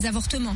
avortements.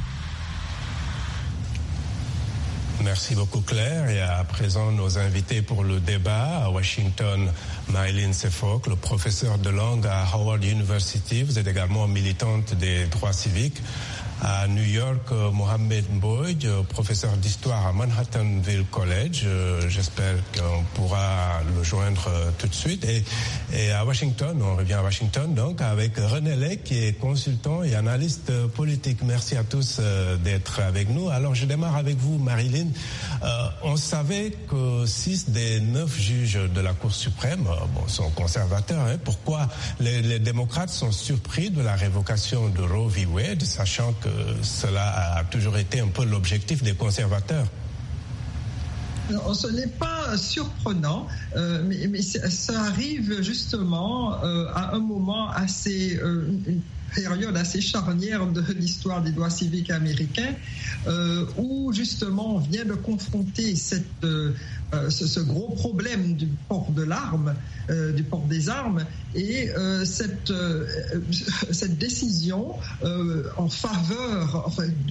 Merci beaucoup Claire. Et à présent, nos invités pour le débat à Washington, Marilyn Sefok, professeur de langue à Howard University. Vous êtes également militante des droits civiques. À New York, Mohamed Mbodj, professeur d'histoire à Manhattanville College. J'espère qu'on pourra le joindre tout de suite. Et à Washington, on revient à Washington donc avec René Lec, qui est consultant et analyste politique. Merci à tous d'être avec nous. Alors je démarre avec vous, Marilyn. On savait que 6 des 9 juges de la Cour suprême sont conservateurs. Pourquoi les démocrates sont surpris de la révocation de Roe v. Wade, sachant que cela a toujours été un peu l'objectif des conservateurs? Ce n'est pas surprenant, mais ça arrive justement à un moment assez... une période assez charnière de l'histoire des droits civiques américains, où justement on vient de confronter ce gros problème du port de l'arme, du port des armes, et cette décision en faveur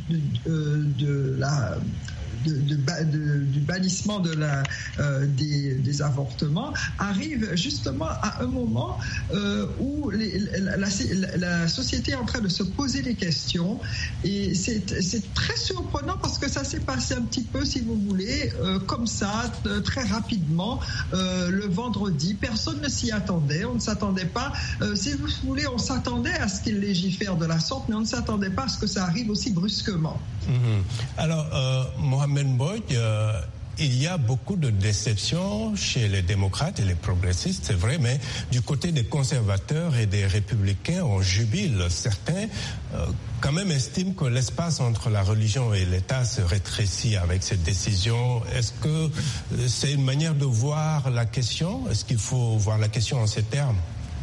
du bannissement des avortements arrive justement à un moment où la société est en train de se poser des questions, et c'est très surprenant parce que ça s'est passé un petit peu, si vous voulez, comme ça, très rapidement, le vendredi. Personne ne s'y attendait, on ne s'attendait pas, si vous voulez, on s'attendait à ce qu'ils légifèrent de la sorte, mais on ne s'attendait pas à ce que ça arrive aussi brusquement. Alors, Mohamed Mbodj, il y a beaucoup de déceptions chez les démocrates et les progressistes, c'est vrai, mais du côté des conservateurs et des républicains, on jubile. Certains, quand même, estiment que l'espace entre la religion et l'État se rétrécit avec cette décision. Est-ce que c'est une manière de voir la question? Est-ce qu'il faut voir la question en ces termes?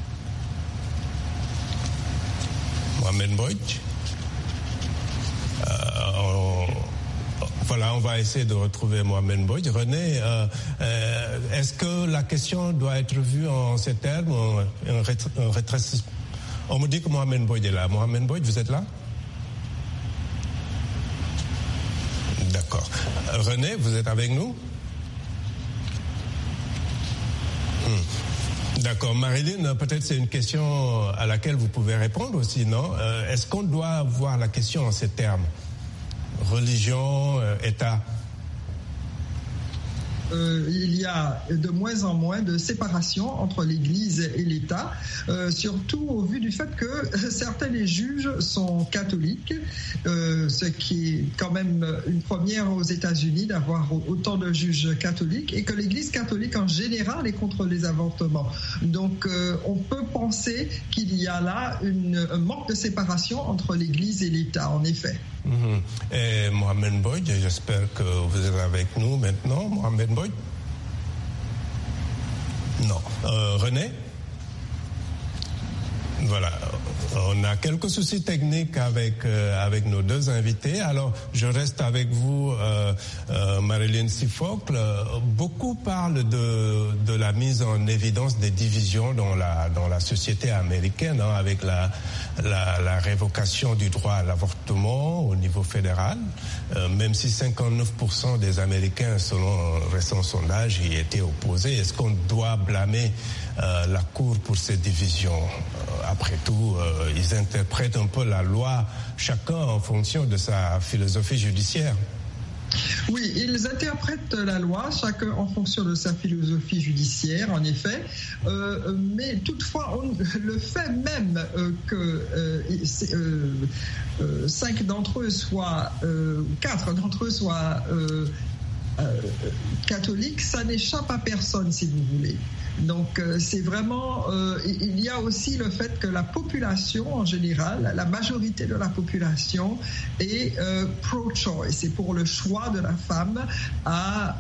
Mohamed Mbodj? Voilà, on va essayer de retrouver Mohamed Mbodj. René, est-ce que la question doit être vue en ces termes, un rétrécissement? On me dit que Mohamed Mbodj est là. Mohamed Mbodj, vous êtes là? D'accord. René, vous êtes avec nous? D'accord. Marilyn, peut-être c'est une question à laquelle vous pouvez répondre aussi, non? Est-ce qu'on doit voir la question en ces termes? Religion, État? Il y a de moins en moins de séparation entre l'Église et l'État, surtout au vu du fait que certains des juges sont catholiques, ce qui est quand même une première aux États-Unis d'avoir autant de juges catholiques, et que l'Église catholique en général est contre les avortements. Donc on peut penser qu'il y a là un manque de séparation entre l'Église et l'État, en effet. Et Mohamed Mbodj, j'espère que vous êtes avec nous maintenant. Mohamed Mbodj? Non. René? Voilà. On a quelques soucis techniques avec nos deux invités. Alors, je reste avec vous, Marilyn Sefok. Beaucoup parlent de la mise en évidence des divisions dans la société américaine, hein, avec la révocation du droit à l'avortement au niveau fédéral, même si 59% des Américains, selon un récent sondage, y étaient opposés. Est-ce qu'on doit blâmer la Cour pour ces divisions? Après tout, ils interprètent un peu la loi, chacun en fonction de sa philosophie judiciaire. Oui, ils interprètent la loi, chacun en fonction de sa philosophie judiciaire, en effet. Mais toutefois, le fait même que 5 d'entre eux soient, 4 d'entre eux soient catholiques, ça n'échappe à personne, si vous voulez. Donc c'est vraiment, il y a aussi le fait que la population en général, la majorité de la population est pro-choice, c'est pour le choix de la femme à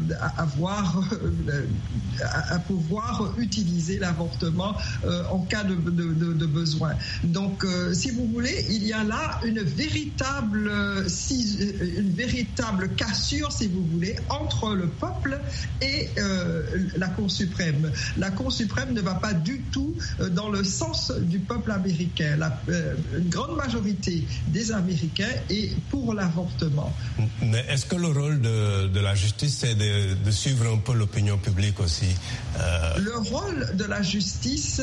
pouvoir utiliser l'avortement en cas de besoin. Donc si vous voulez, il y a là une véritable cassure, si vous voulez, équilibrée entre le peuple et la Cour suprême. La Cour suprême ne va pas du tout dans le sens du peuple américain. Une grande majorité des Américains est pour l'avortement. Mais est-ce que le rôle de la justice, c'est de suivre un peu l'opinion publique aussi? Le rôle de la justice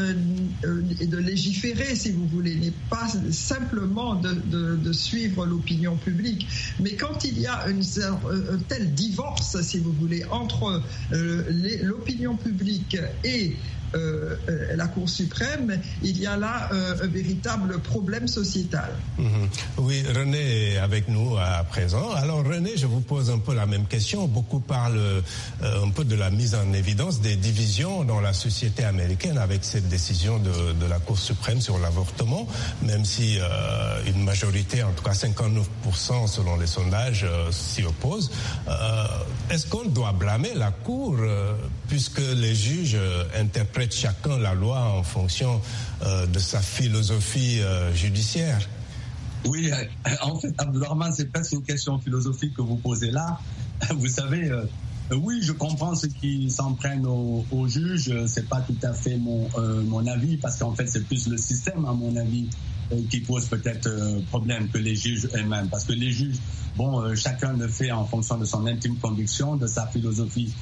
et de légiférer, si vous voulez, n'est pas simplement de suivre l'opinion publique, mais quand il y a un tel divorce, si vous voulez, entre l'opinion publique et la Cour suprême, il y a là un véritable problème sociétal. Oui, René est avec nous à présent. Alors René, je vous pose un peu la même question. Beaucoup parlent un peu de la mise en évidence des divisions dans la société américaine avec cette décision de la Cour suprême sur l'avortement, même si une majorité, en tout cas 59% selon les sondages, s'y oppose. Est-ce qu'on doit blâmer la Cour puisque les juges interprètent chacun la loi en fonction de sa philosophie judiciaire? Oui, en fait, Abdourahmane, c'est presque une question philosophique que vous posez là. Vous savez, oui, je comprends ceux qui s'en prennent aux juges. C'est pas tout à fait mon avis, parce qu'en fait, c'est plus le système, à mon avis, qui pose peut-être problème que les juges eux-mêmes. Parce que les juges, chacun le fait en fonction de son intime conviction, de sa philosophie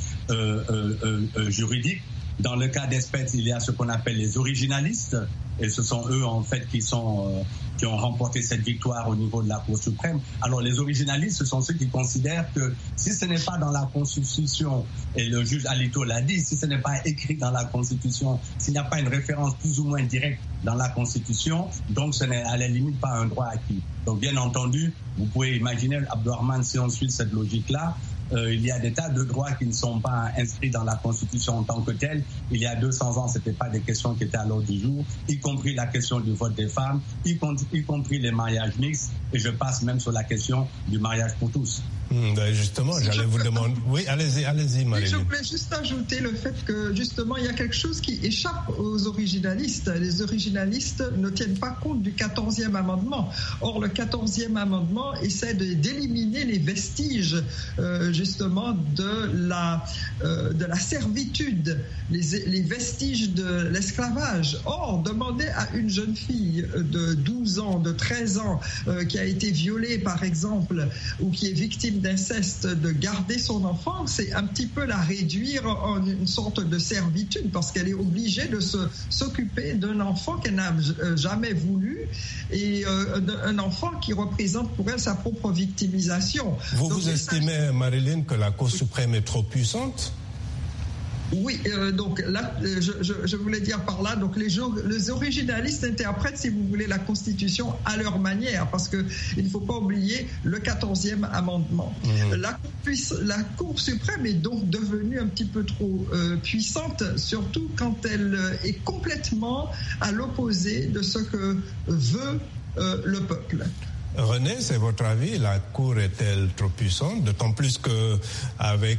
juridique. Dans le cas d'espèce, il y a ce qu'on appelle les originalistes, et ce sont eux en fait qui ont remporté cette victoire au niveau de la Cour suprême. Alors les originalistes, ce sont ceux qui considèrent que si ce n'est pas dans la Constitution, et le juge Alito l'a dit, si ce n'est pas écrit dans la Constitution, s'il n'y a pas une référence plus ou moins directe dans la Constitution, donc ce n'est à la limite pas un droit acquis. Donc bien entendu, vous pouvez imaginer, Abdourahmane, si on suit cette logique-là, il y a des tas de droits qui ne sont pas inscrits dans la Constitution en tant que telle. Il y a 200 ans, ce n'était pas des questions qui étaient à l'ordre du jour, y compris la question du vote des femmes, y compris les mariages mixtes, et je passe même sur la question du mariage pour tous. Justement, j'allais vous demander... Oui, allez-y, Marie. Je voulais juste ajouter le fait que, justement, il y a quelque chose qui échappe aux originalistes. Les originalistes ne tiennent pas compte du 14e amendement. Or, le 14e amendement essaie d'éliminer les vestiges, justement, de la servitude, les vestiges de l'esclavage. Or, demander à une jeune fille de 12 ans, de 13 ans, qui a été violée, par exemple, ou qui est victime d'inceste, de garder son enfant, c'est un petit peu la réduire en une sorte de servitude, parce qu'elle est obligée de s'occuper d'un enfant qu'elle n'a jamais voulu, et un enfant qui représente pour elle sa propre victimisation. Vous estimez, Marilyn, que la Cour suprême est trop puissante? Oui, donc là, je voulais dire par là, donc les originalistes interprètent, si vous voulez, la Constitution à leur manière, parce que il ne faut pas oublier le 14e amendement. La Cour suprême est donc devenue un petit peu trop puissante, surtout quand elle est complètement à l'opposé de ce que veut le peuple. René, c'est votre avis? La Cour est-elle trop puissante? D'autant plus qu'avec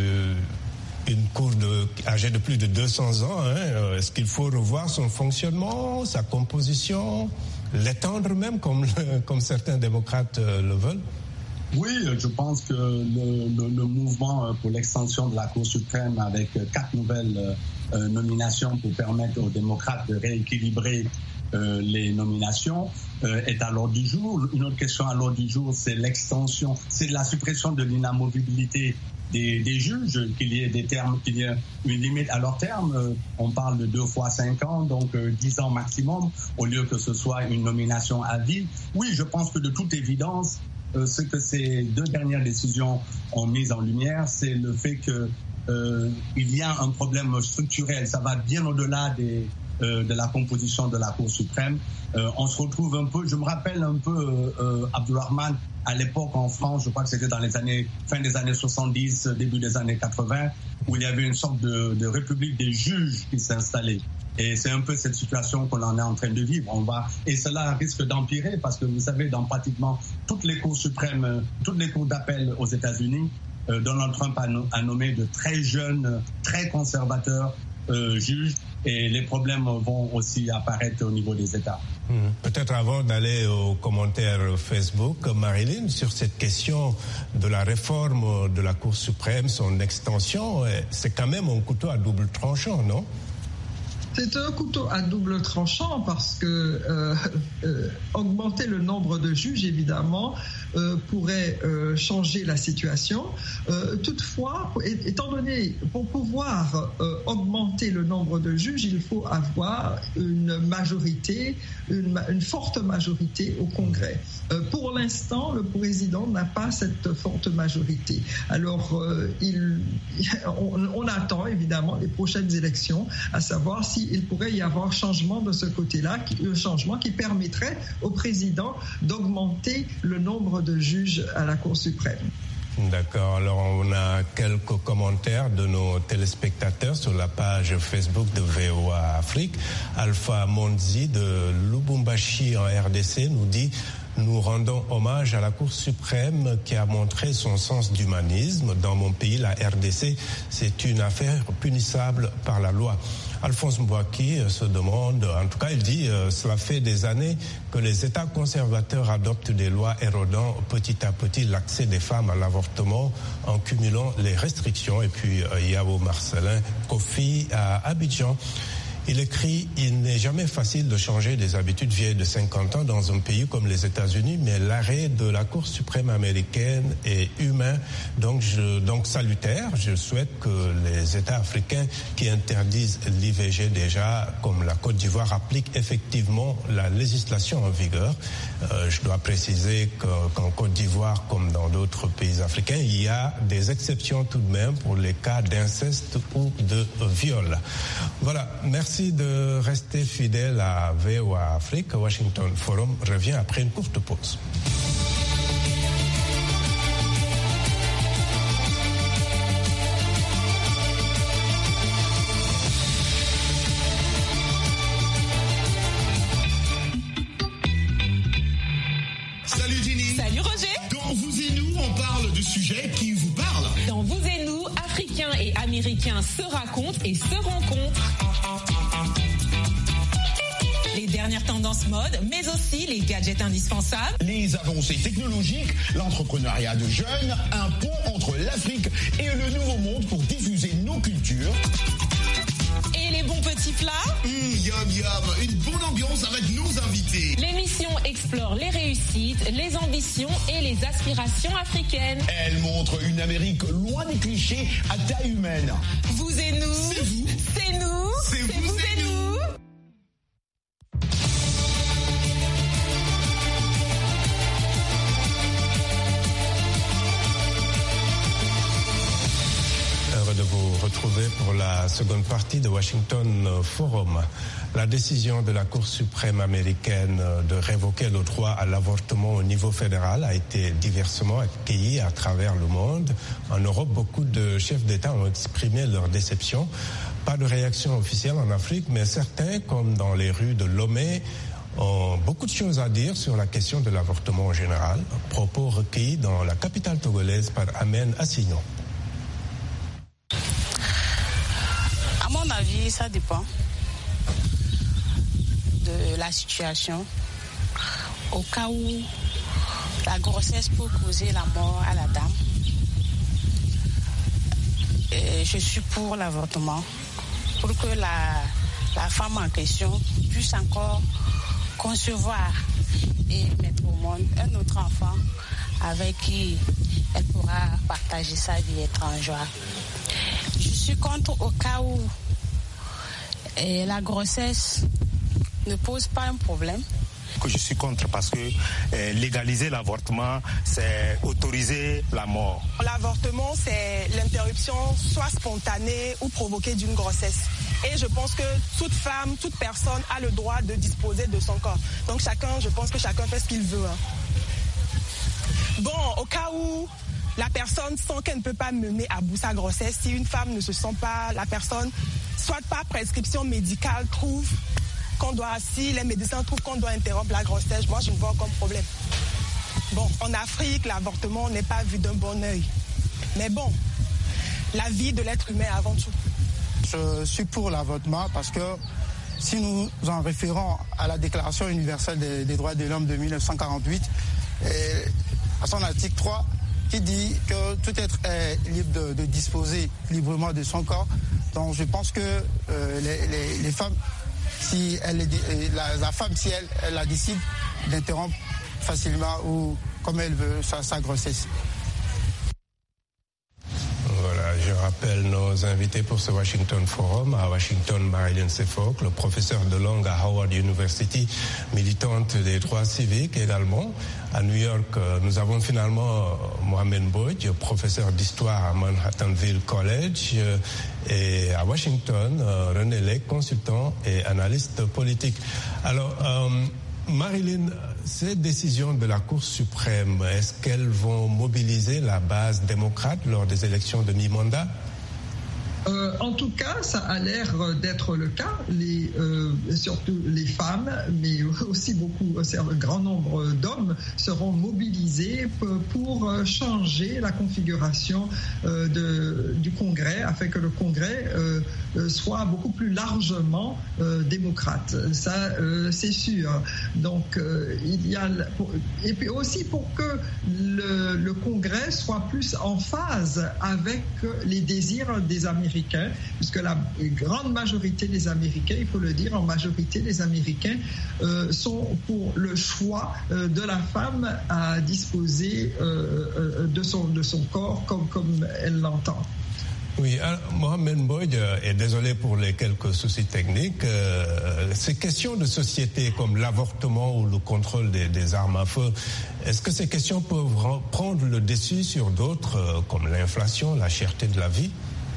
une Cour âgée de plus de 200 ans, est-ce qu'il faut revoir son fonctionnement, sa composition, l'étendre même, comme certains démocrates le veulent? Oui, je pense que le mouvement pour l'extension de la Cour suprême avec 4 nouvelles nominations pour permettre aux démocrates de rééquilibrer les nominations est à l'ordre du jour. Une autre question à l'ordre du jour, c'est l'extension, c'est la suppression de l'inamovibilité des juges, qu'il y ait une limite à leur terme. On parle de 2 fois 5 ans, donc 10 ans maximum, au lieu que ce soit une nomination à vie. Oui, je pense que de toute évidence, ce que ces 2 dernières décisions ont mis en lumière, c'est le fait que il y a un problème structurel. Ça va bien au-delà de la composition de la Cour suprême. On se retrouve un peu, je me rappelle un peu, Abdourahmane, à l'époque en France, je crois que c'était dans fin des années 70, début des années 80, où il y avait une sorte de république des juges qui s'est installée. Et c'est un peu cette situation qu'on en est en train de vivre. Et cela risque d'empirer parce que vous savez, dans pratiquement toutes les cours suprêmes, toutes les cours d'appel aux États-Unis, Donald Trump a nommé de très jeunes, très conservateurs juges et les problèmes vont aussi apparaître au niveau des États. Peut-être avant d'aller aux commentaires Facebook, Marilyn, sur cette question de la réforme de la Cour suprême, son extension, c'est quand même un couteau à double tranchant, non ? C'est un couteau à double tranchant parce que augmenter le nombre de juges, évidemment, pourrait changer la situation. Toutefois, étant donné, pour pouvoir augmenter le nombre de juges, il faut avoir une majorité, une forte majorité au Congrès. Pour l'instant, le président n'a pas cette forte majorité. Alors, on attend évidemment les prochaines élections, à savoir s'il pourrait y avoir changement de ce côté-là, un changement qui permettrait au président d'augmenter le nombre de juges à la Cour suprême. D'accord. Alors, on a quelques commentaires de nos téléspectateurs sur la page Facebook de VOA Afrique. Alpha Monzi de Lubumbashi en RDC nous dit: nous rendons hommage à la Cour suprême qui a montré son sens d'humanisme. Dans mon pays, la RDC, c'est une affaire punissable par la loi. Alphonse Mbouaki se demande, en tout cas il dit, cela fait des années que les États conservateurs adoptent des lois érodant petit à petit l'accès des femmes à l'avortement en cumulant les restrictions. Et puis Yao Marcelin Kofi à Abidjan. Il écrit: il n'est jamais facile de changer des habitudes vieilles de 50 ans dans un pays comme les États-Unis, mais l'arrêt de la Cour suprême américaine est humain, donc salutaire. Je souhaite que les États africains qui interdisent l'IVG déjà, comme la Côte d'Ivoire, appliquent effectivement la législation en vigueur. Je dois préciser qu'en Côte d'Ivoire, comme dans d'autres pays africains, il y a des exceptions tout de même pour les cas d'inceste ou de viol. Voilà, merci de rester fidèle à VOA Afrique. Washington Forum revient après une courte pause. Salut Ginny. Salut Roger. Dans Vous et Nous, on parle de sujets qui vous parlent. Dans Vous et Nous, Africains et Américains se racontent et se rencontrent. Les dernières tendances mode, mais aussi les gadgets indispensables. Les avancées technologiques, l'entrepreneuriat de jeunes, un pont entre l'Afrique et le Nouveau Monde pour diffuser nos cultures. Et les bons petits plats. Yum yum, une bonne ambiance avec nos invités. L'émission explore les réussites, les ambitions et les aspirations africaines. Elle montre une Amérique loin des clichés à taille humaine. Vous et nous. C'est vous. C'est nous. C'est vous et nous. De vous retrouver pour la seconde partie de Washington Forum. La décision de la Cour suprême américaine de révoquer le droit à l'avortement au niveau fédéral a été diversement accueillie à travers le monde. En Europe, beaucoup de chefs d'État ont exprimé leur déception. Pas de réaction officielle en Afrique, mais certains, comme dans les rues de Lomé, ont beaucoup de choses à dire sur la question de l'avortement en général. Propos recueillis dans la capitale togolaise par Amen Assignon. À mon avis, ça dépend de la situation. Au cas où la grossesse peut causer la mort à la dame, je suis pour l'avortement, pour que la femme en question puisse encore concevoir et mettre au monde un autre enfant avec qui elle pourra partager sa vie, être en joie. Je suis contre au cas où la grossesse ne pose pas un problème. Que je suis contre parce que légaliser l'avortement, c'est autoriser la mort. L'avortement, c'est l'interruption soit spontanée ou provoquée d'une grossesse. Et je pense que toute femme, toute personne a le droit de disposer de son corps. Donc je pense que chacun fait ce qu'il veut. Bon, au cas où la personne sent qu'elle ne peut pas mener à bout sa grossesse, si une femme ne se sent pas, la personne, soit par prescription médicale, si les médecins trouvent qu'on doit interrompre la grossesse, moi je ne vois aucun problème. Bon, en Afrique, l'avortement n'est pas vu d'un bon œil. Mais bon, la vie de l'être humain avant tout. je suis pour l'avortement parce que si nous en référons à la Déclaration universelle des droits de l'homme de 1948, à son article 3, qui dit que tout être est libre de disposer librement de son corps. Donc je pense que les femmes, si la femme, si elle la décide d'interrompre facilement ou comme elle veut sa grossesse. Je rappelle nos invités pour ce Washington Forum. À Washington, Marilyn Sefok, le professeur de langue à Howard University, militante des droits civiques également. À New York, nous avons finalement Mohamed Mbodj, professeur d'histoire à Manhattanville College. Et à Washington, René Lec, consultant et analyste politique. Alors, Marilyn, ces décisions de la Cour suprême, est-ce qu'elles vont mobiliser la base démocrate lors des élections de mi-mandat ? En tout cas, ça a l'air d'être le cas. Surtout les femmes, mais aussi un grand nombre d'hommes seront mobilisés pour changer la configuration du Congrès, afin que le Congrès soit beaucoup plus largement démocrate. Ça, c'est sûr. Donc, et puis aussi pour que le Congrès soit plus en phase avec les désirs des Américains, puisque la grande majorité des Américains, il faut le dire, en majorité des Américains sont pour le choix de la femme à disposer de son corps comme elle l'entend. Oui, Mohamed Mbodj, et désolé pour les quelques soucis techniques, ces questions de société comme l'avortement ou le contrôle des armes à feu, est-ce que ces questions peuvent prendre le dessus sur d'autres, comme l'inflation, la cherté de la vie ?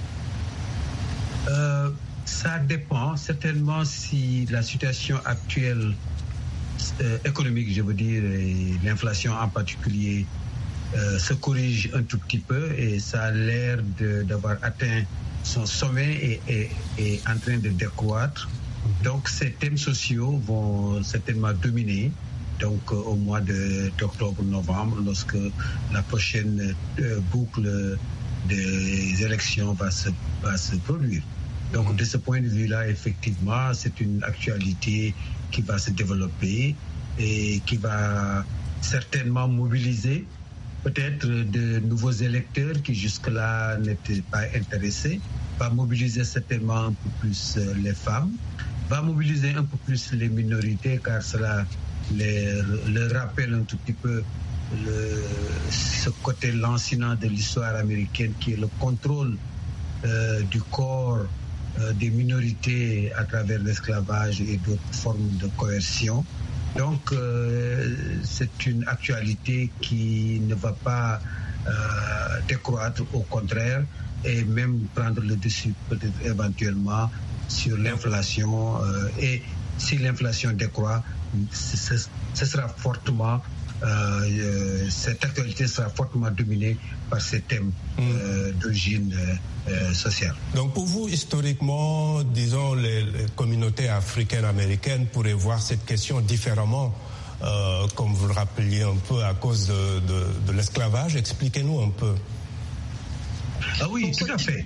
Ça dépend certainement si la situation actuelle économique, je veux dire, et l'inflation en particulier, se corrige un tout petit peu, et ça a l'air d'avoir atteint son sommet et est en train de décroître. Donc ces thèmes sociaux vont certainement dominer donc au mois d'octobre-novembre, lorsque la prochaine boucle des élections va se produire. Donc de ce point de vue-là, effectivement, c'est une actualité qui va se développer et qui va certainement mobiliser peut-être de nouveaux électeurs qui jusque-là n'étaient pas intéressés, va mobiliser certainement un peu plus les femmes, va mobiliser un peu plus les minorités, car cela leur rappelle un tout petit peu ce côté lancinant de l'histoire américaine qui est le contrôle du corps des minorités à travers l'esclavage et d'autres formes de coercion. Donc c'est une actualité qui ne va pas décroître, au contraire, et même prendre le dessus peut-être éventuellement sur l'inflation. Et si l'inflation décroît, ce sera fortement cette actualité sera fortement dominée par ces thèmes d'origine sociale. Donc pour vous, historiquement, disons, les communautés africaines-américaines pourraient voir cette question différemment, comme vous le rappeliez un peu, à cause de l'esclavage. Expliquez-nous un peu. Ah oui, tout à fait.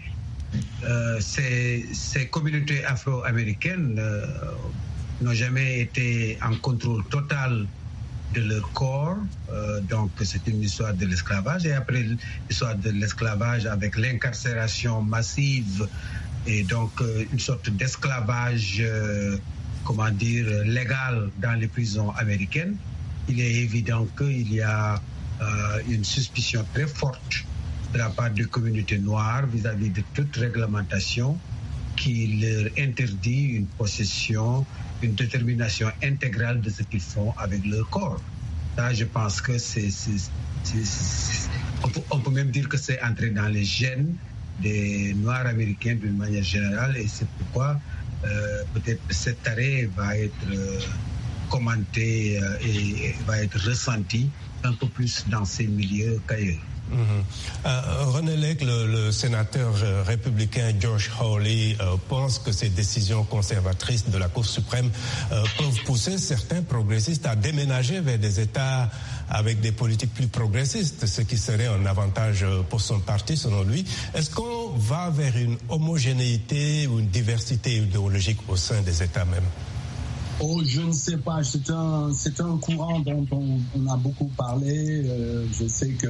Ces communautés afro-américaines n'ont jamais été en contrôle total de leur corps, donc c'est une histoire de l'esclavage, et après l'histoire de l'esclavage avec l'incarcération massive et donc une sorte d'esclavage légal dans les prisons américaines, il est évident qu'il y a une suspicion très forte de la part des communautés noires vis-à-vis de toute réglementation qui leur interdit une possession, une détermination intégrale de ce qu'ils font avec leur corps. Là, je pense que on peut même dire que c'est entré dans les gènes des Noirs américains d'une manière générale, et c'est pourquoi peut-être cet arrêt va être commenté et va être ressenti un peu plus dans ces milieux qu'ailleurs. René Lake, le sénateur républicain Josh Hawley, pense que ces décisions conservatrices de la Cour suprême peuvent pousser certains progressistes à déménager vers des États avec des politiques plus progressistes, ce qui serait un avantage pour son parti, selon lui. Est-ce qu'on va vers une homogénéité ou une diversité idéologique au sein des États même? Oh, je ne sais pas. C'est un courant dont on a beaucoup parlé. Je sais que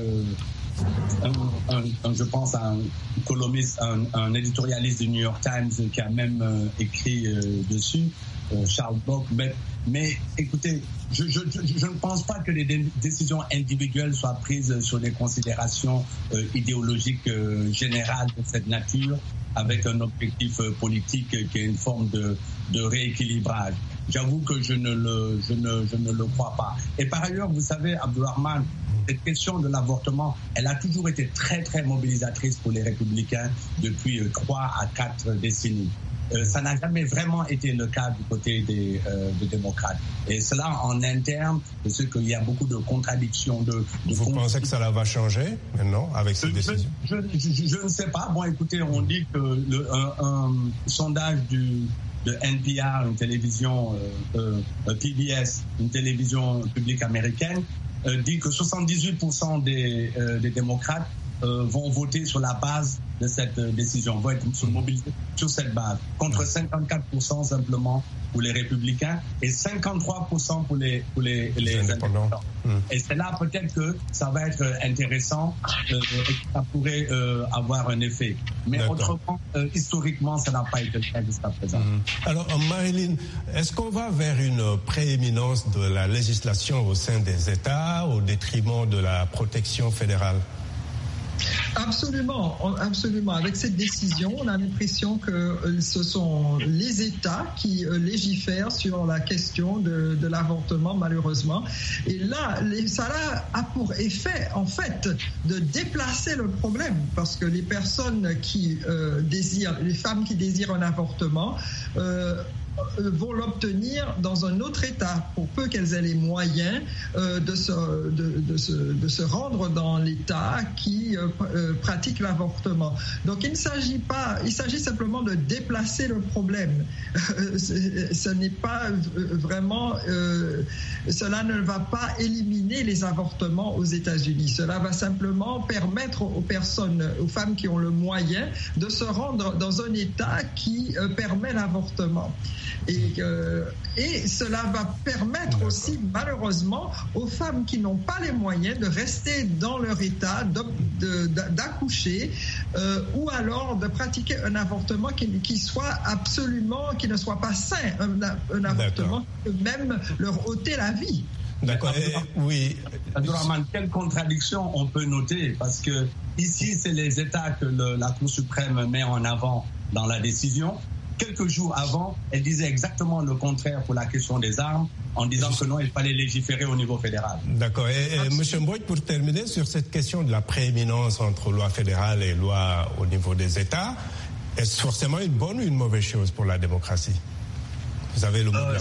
je pense à un columniste, un éditorialiste du New York Times qui a même écrit dessus, Charles Bloch. Mais écoutez, je ne pense pas que les décisions individuelles soient prises sur des considérations idéologiques générales de cette nature, avec un objectif politique qui est une forme de rééquilibrage. J'avoue que je ne le crois pas. Et par ailleurs, vous savez, Abdourahmane, cette question de l'avortement, elle a toujours été très, très mobilisatrice pour les républicains depuis 3 à 4 décennies. Ça n'a jamais vraiment été le cas du côté des démocrates. Et cela en interne, parce qu'il y a beaucoup de contradictions. Vous pensez que ça va changer maintenant avec ces décisions? Je ne sais pas. Bon, écoutez, on dit que un sondage de NPR, une télévision PBS, une télévision publique américaine, dit que 78% des démocrates vont voter sur la base de cette décision, vont être mobilisés sur cette base, contre 54% simplement pour les républicains et 53% pour les indépendants. Et c'est là peut-être que ça va être intéressant et que ça pourrait avoir un effet. Mais autrement, historiquement, ça n'a pas été le cas jusqu'à présent. Alors, Marilyn, est-ce qu'on va vers une prééminence de la législation au sein des États au détriment de la protection fédérale? Absolument, absolument. Avec cette décision, on a l'impression que ce sont les États qui légifèrent sur la question de l'avortement, malheureusement. Et là, ça a pour effet, en fait, de déplacer le problème, parce que les personnes qui les femmes qui désirent un avortement, vont l'obtenir dans un autre État, pour peu qu'elles aient les moyens de se rendre dans l'État qui pratique l'avortement. Donc il s'agit simplement de déplacer le problème. Ce n'est pas vraiment, cela ne va pas éliminer les avortements aux États-Unis. Cela va simplement permettre aux femmes qui ont le moyen de se rendre dans un État qui permet l'avortement. Et cela va permettre aussi, malheureusement, aux femmes qui n'ont pas les moyens de rester dans leur état, d'accoucher, ou alors de pratiquer un avortement qui ne soit pas sain, un avortement qui peut même leur ôter la vie. D'accord. Oui. Abdourahmane, quelle contradiction on peut noter, parce que ici, c'est les États que la Cour suprême met en avant dans la décision. Quelques jours avant, elle disait exactement le contraire pour la question des armes, en disant que non, il fallait légiférer au niveau fédéral. D'accord. Et M. Mbouit, pour terminer sur cette question de la prééminence entre loi fédérale et loi au niveau des États, est-ce forcément une bonne ou une mauvaise chose pour la démocratie? Vous avez le mot de la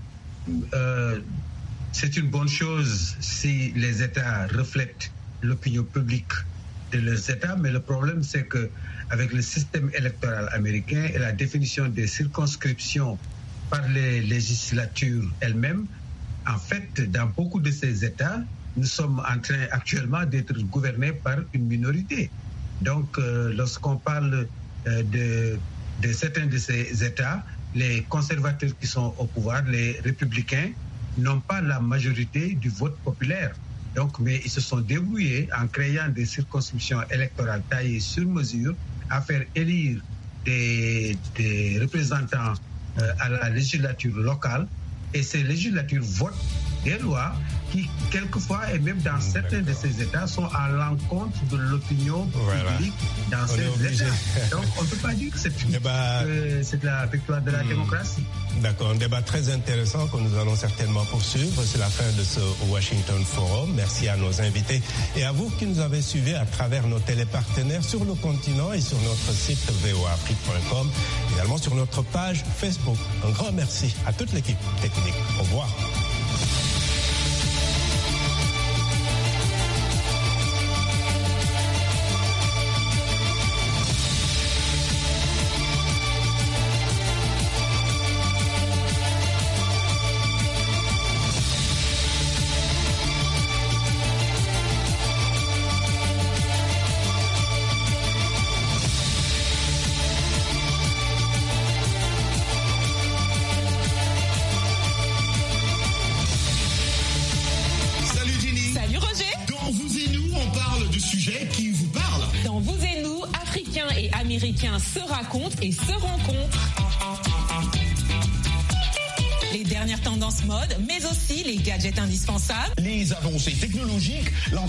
fin. C'est une bonne chose si les États reflètent l'opinion publique de leurs États, mais le problème, c'est que avec le système électoral américain et la définition des circonscriptions par les législatures elles-mêmes, en fait, dans beaucoup de ces États, nous sommes en train actuellement d'être gouvernés par une minorité. Donc, lorsqu'on parle de certains de ces États, les conservateurs qui sont au pouvoir, les républicains, n'ont pas la majorité du vote populaire. Donc, mais ils se sont débrouillés en créant des circonscriptions électorales taillées sur mesure à faire élire des représentants à la législature locale, et ces législatures votent des lois qui, quelquefois, et même dans certains de ces États, sont à l'encontre de l'opinion publique dans ces États. Donc, on ne peut pas dire que c'est la victoire de la démocratie. D'accord, un débat très intéressant que nous allons certainement poursuivre. C'est la fin de ce Washington Forum. Merci à nos invités et à vous qui nous avez suivis à travers nos télépartenaires sur le continent et sur notre site voaafrique.com, également sur notre page Facebook. Un grand merci à toute l'équipe technique. Au revoir. Américains se racontent et se rencontrent. Les dernières tendances mode, mais aussi les gadgets indispensables. Les avancées technologiques,